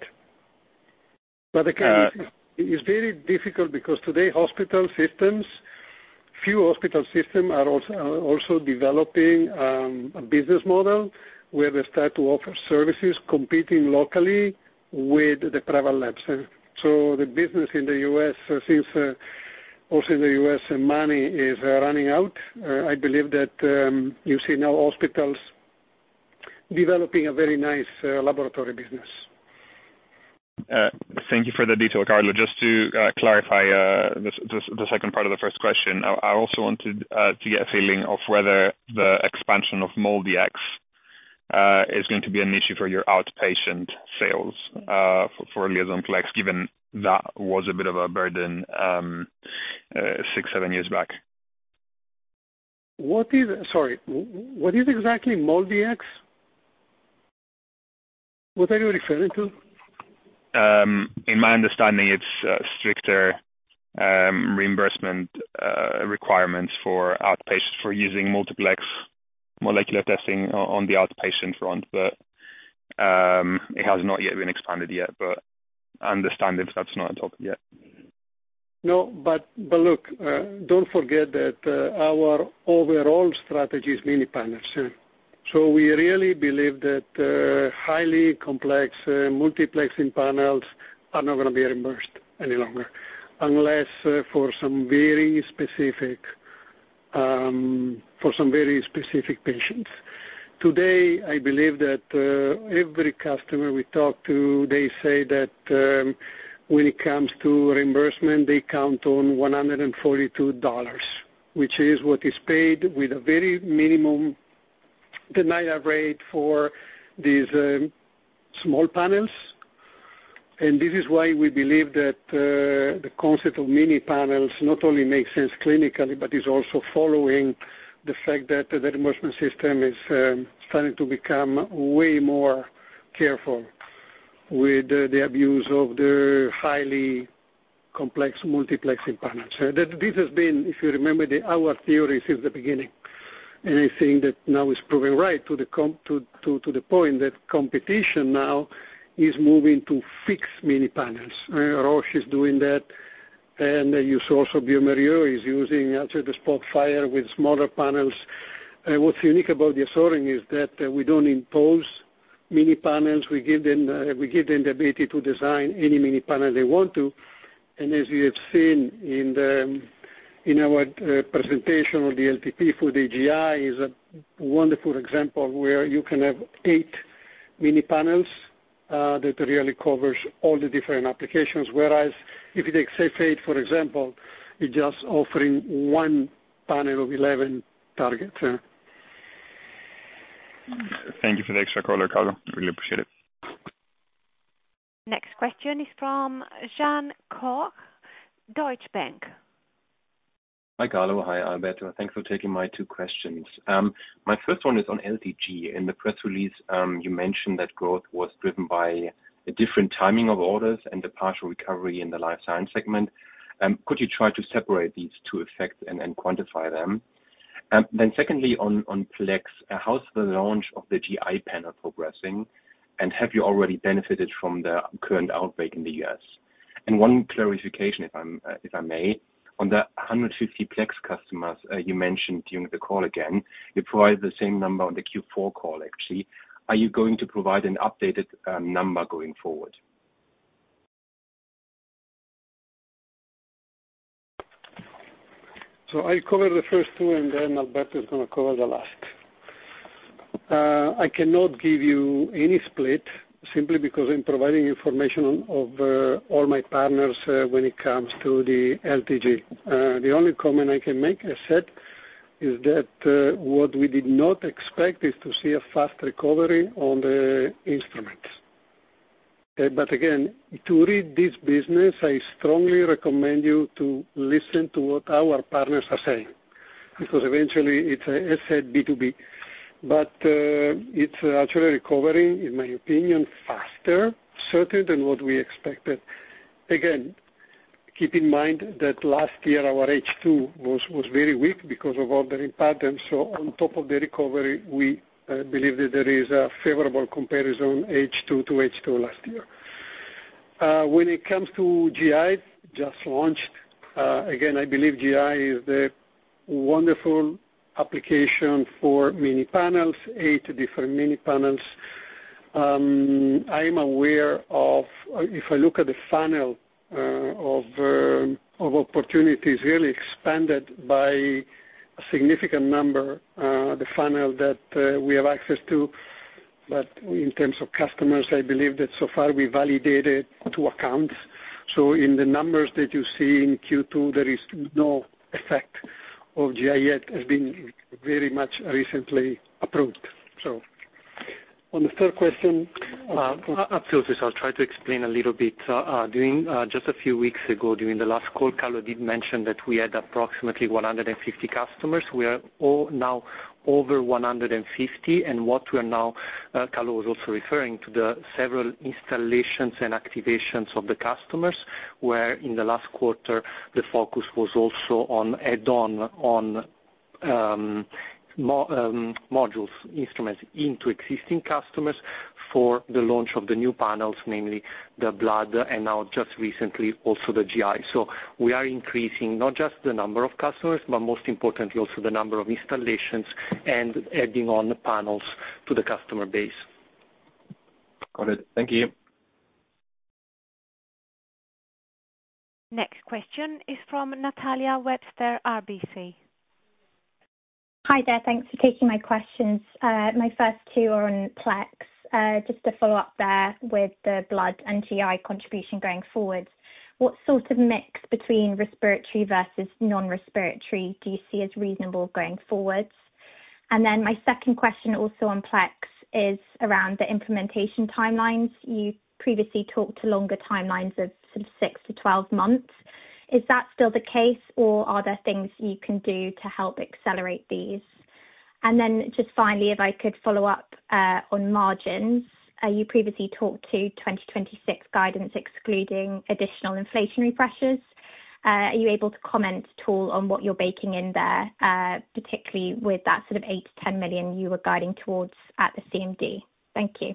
But again, uh, it's, it's very difficult because today hospital systems, few hospital systems are also, are also developing um, a business model where they start to offer services competing locally with the private labs. So the business in the U S, uh, since uh, also in the U S uh, money is uh, running out, uh, I believe that um, you see now hospitals developing a very nice uh, laboratory business. Uh, thank you for the detail, Carlo. Just to uh, clarify uh, this, this, the second part of the first question, I, I also wanted uh, to get a feeling of whether the expansion of MolDX uh, is going to be an issue for your outpatient sales uh, for, for Liaison Plex, given that was a bit of a burden um, uh, six, seven years back. What is, sorry, what is exactly MolDX? What are you referring to? Um, in my understanding, it's uh, stricter um, reimbursement uh, requirements for outpatients for using multiplex molecular testing on the outpatient front, but um, it has not yet been expanded yet. But I understand if that's not a topic yet. No, but but look, uh, don't forget that uh, our overall strategy is mini panels. Yeah? So we really believe that uh, highly complex uh, multiplexing panels are not going to be reimbursed any longer, unless uh, for some very specific um, for some very specific patients. Today, I believe that uh, every customer we talk to, they say that um, when it comes to reimbursement, they count on one hundred forty-two dollars, which is what is paid with a very minimum denial rate for these um, small panels. And this is why we believe that uh, the concept of mini panels not only makes sense clinically, but is also following the fact that the reimbursement system is um, starting to become way more careful with uh, the abuse of the highly complex multiplexing panels. Uh, that this has been, if you remember, the, our theory since the beginning. And I think that now is proven right to the, com- to, to, to the point that competition now is moving to fixed mini panels. Uh, Roche is doing that. And uh, you saw also bioMérieux is using actually the Spotfire with smaller panels. Uh, what's unique about the Azorin is that uh, we don't impose mini panels. We give them uh, we give them the ability to design any mini panel they want to. And as you have seen in the in our uh, presentation of the L T P for the G I is a wonderful example where you can have eight mini panels uh, that really covers all the different applications. Whereas if you take Safe eight, for example, it's just offering one panel of eleven targets. Uh. Thank you for the extra color, Carlo. Really appreciate it. Next question is from Jan Koch, Deutsche Bank. Hi, Carlo. Hi, Alberto. Thanks for taking my two questions. Um, my first one is on L T G. In the press release, um, you mentioned that growth was driven by a different timing of orders and a partial recovery in the life science segment. Um, could you try to separate these two effects and, and quantify them? Um, then secondly, on, on Plex, uh, how's the launch of the G I panel progressing? And have you already benefited from the current outbreak in the U S? And one clarification, if, I'm, uh, if I may, on the one hundred fifty Plex customers uh, you mentioned during the call again, you provided the same number on the Q four call, actually. Are you going to provide an updated um, number going forward? So I'll cover the first two, and then Alberto is going to cover the last. Uh, I cannot give you any split simply because I'm providing information on, of uh, all my partners uh, when it comes to the L T G. Uh, the only comment I can make, as said, is that uh, what we did not expect is to see a fast recovery on the instruments. Okay, but again, to read this business, I strongly recommend you to listen to what our partners are saying, because eventually it's, a, as said, B two B. But uh, it's actually recovering, in my opinion, faster, certainly than what we expected. Again, keep in mind that last year our H two was, was very weak because of ordering patterns. So on top of the recovery, we uh, believe that there is a favorable comparison H two to H two last year. Uh, when it comes to G I, just launched. Uh, again, I believe G I is the wonderful application for mini panels, eight different mini panels. Um, I am aware of, if I look at the funnel uh, of, uh, of opportunities, really expanded by a significant number, uh, the funnel that uh, we have access to. But in terms of customers, I believe that so far we validated two accounts. So in the numbers that you see in Q two, there is no effect of G I yet, has been very much recently approved. So on the third question. Uh, absolutely. So I'll try to explain a little bit. Uh, uh, during uh, just a few weeks ago, during the last call, Carlo did mention that we had approximately one hundred fifty customers. We are all now over one hundred fifty, and what we are now, uh, Carlo was also referring to the several installations and activations of the customers, where in the last quarter the focus was also on add-on on um, mo um, modules, instruments into existing customers for the launch of the new panels, namely the blood, and now just recently also the G I. So we are increasing not just the number of customers, but most importantly also the number of installations and adding on panels to the customer base. Got it. Thank you. Next question is from Natalia Webster, R B C. Hi there. Thanks for taking my questions. Uh, my first two are on Plex. Uh, just to follow up there with the blood and G I contribution going forward, what sort of mix between respiratory versus non-respiratory do you see as reasonable going forwards? And then my second question also on Plex is around the implementation timelines. You previously talked to longer timelines of sort of six to twelve months. Is that still the case, or are there things you can do to help accelerate these? And then just finally, if I could follow up uh, on margins. Uh, you previously talked to twenty twenty-six guidance excluding additional inflationary pressures. Uh, are you able to comment at all on what you're baking in there, uh, particularly with that sort of eight to ten million you were guiding towards at the C M D? Thank you.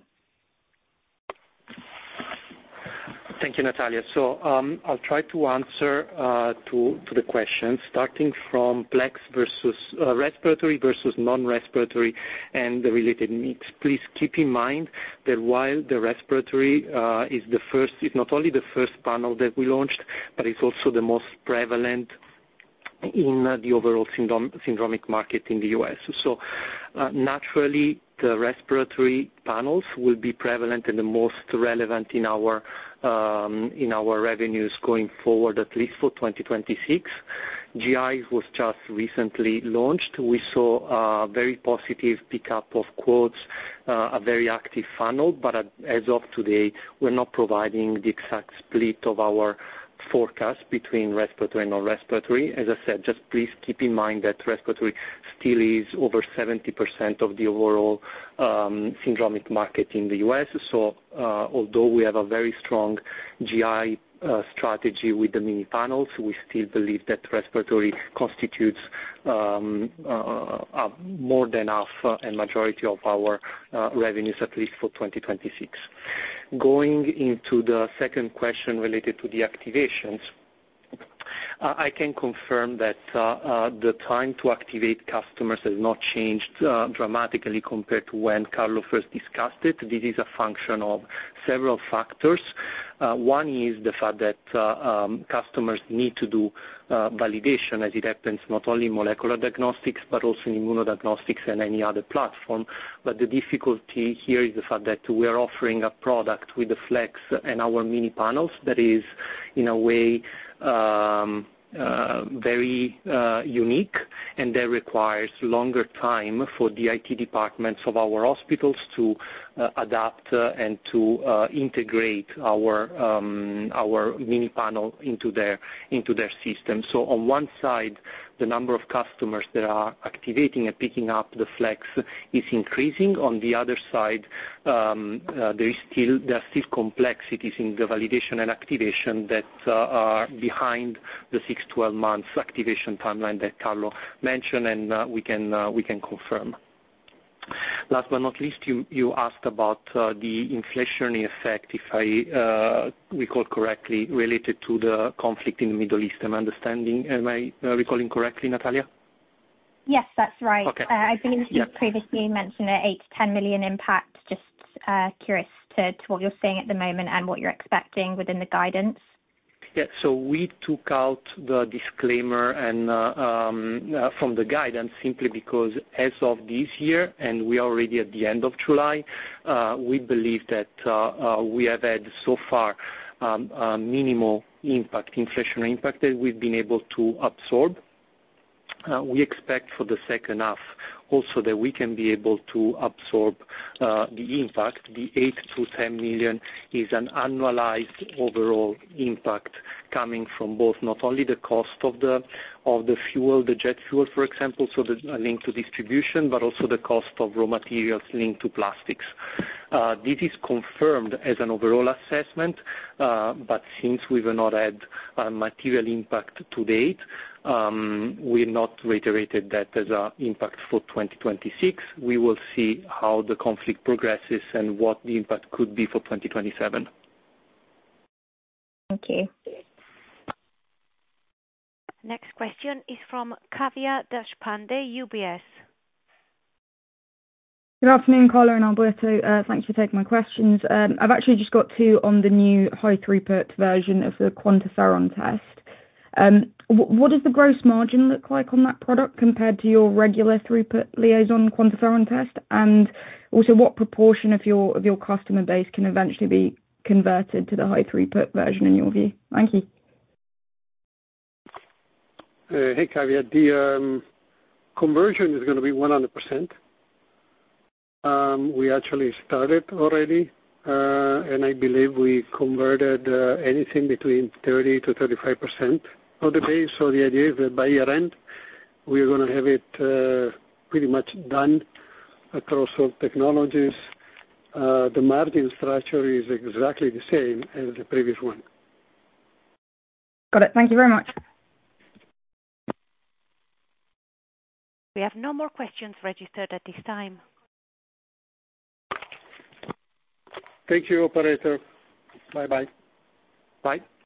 Thank you, Natalia. So um, I'll try to answer uh, to, to the questions, starting from Plex versus uh, respiratory versus non-respiratory and the related mix. Please keep in mind that while the respiratory uh, is the first, is not only the first panel that we launched, but it's also the most prevalent in uh, the overall syndrom, syndromic market in the U S. So uh, naturally, the respiratory panels will be prevalent and the most relevant in our um, in our revenues going forward, at least for twenty twenty-six. G I was just recently launched. We saw a very positive pickup of quotes, uh, a very active funnel, but as of today, we're not providing the exact split of our forecast between respiratory and non-respiratory. As I said, just please keep in mind that respiratory still is over seventy percent of the overall um, syndromic market in the U S. So uh, although we have a very strong G I uh, strategy with the mini panels, we still believe that respiratory constitutes um, uh, uh, more than half uh, and majority of our uh, revenues, at least for twenty twenty-six. Going into the second question related to the activations, uh, I can confirm that uh, uh, the time to activate customers has not changed uh, dramatically compared to when Carlo first discussed it. This is a function of several factors. Uh, one is the fact that uh, um, customers need to do uh, validation, as it happens not only in molecular diagnostics but also in immunodiagnostics and any other platform. But the difficulty here is the fact that we are offering a product with the Flex and our mini panels that is, in a way, um, uh, very uh, unique, and that requires longer time for the I T departments of our hospitals to uh, adapt uh, and to uh, integrate our um, our mini panel into their into their system. So on one side, the number of customers that are activating and picking up the Flex is increasing. On the other side, um, uh, there is still there are still complexities in the validation and activation that uh, are behind the six to twelve months activation timeline that Carlo mentioned, and uh, we can uh, we can confirm. Last but not least, you, you asked about uh, the inflationary effect, if I uh, recall correctly, related to the conflict in the Middle East. Am I understanding? Am I uh, recalling correctly, Natalia? Yes, that's right. Okay. Uh, I believe you yeah. previously mentioned an eight to ten million impact. Just uh, curious to, to what you're seeing at the moment and what you're expecting within the guidance. Yeah, so we took out the disclaimer and uh, um, uh, from the guidance simply because as of this year, and we are already at the end of July, uh, we believe that uh, uh, we have had so far um, a minimal impact, inflationary impact that we've been able to absorb. Uh, we expect for the second half also that we can be able to absorb uh, the impact. The eight to ten million is an annualized overall impact coming from both not only the cost of the of the fuel, the jet fuel, for example, so the uh, linked to distribution, but also the cost of raw materials linked to plastics. Uh, this is confirmed as an overall assessment, uh, but since we've not had a material impact to date, um, we've not reiterated that as an impact for twenty twenty-six. We will see how the conflict progresses and what the impact could be for twenty twenty-seven. Thank you. Next question is from Kavya Deshpande, U B S. Good afternoon, Carlo and Alberto. Uh, thanks for taking my questions. Um, I've actually just got two on the new high throughput version of the QuantiFERON test. Um, w- what does the gross margin look like on that product compared to your regular throughput Liaison QuantiFERON test? And also, what proportion of your of your customer base can eventually be converted to the high throughput version in your view? Thank you. Uh, hey, Kavya. The um, conversion is going to be one hundred percent. Um, we actually started already, uh, and I believe we converted uh, anything between thirty to thirty-five percent not the base. So the idea is that by year-end, we are going to have it uh, pretty much done across all technologies. Uh, the margin structure is exactly the same as the previous one. Got it. Thank you very much. We have no more questions registered at this time. Thank you, operator. Bye-bye. Bye.